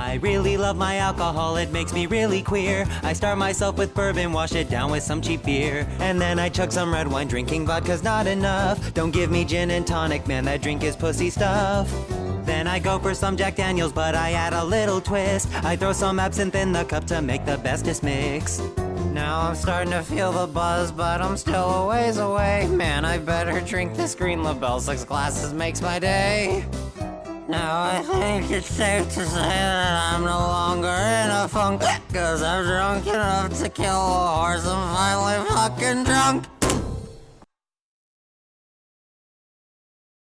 I really love my alcohol, it makes me really queer. I start myself with bourbon, wash it down with some cheap beer. And then I chug some red wine, drinking vodka's not enough. Don't give me gin and tonic, man, that drink is pussy stuff. Then I go for some Jack Daniels, but I add a little twist. I throw some absinthe in the cup to make the bestest mix. Now I'm starting to feel the buzz, but I'm still a ways away. Man, I better drink this green LaBelle, 6 glasses makes my day. Now I think it's safe to say that I'm no longer in a funk, 'cause I'm drunk enough to kill a horse, I'm finally fucking drunk.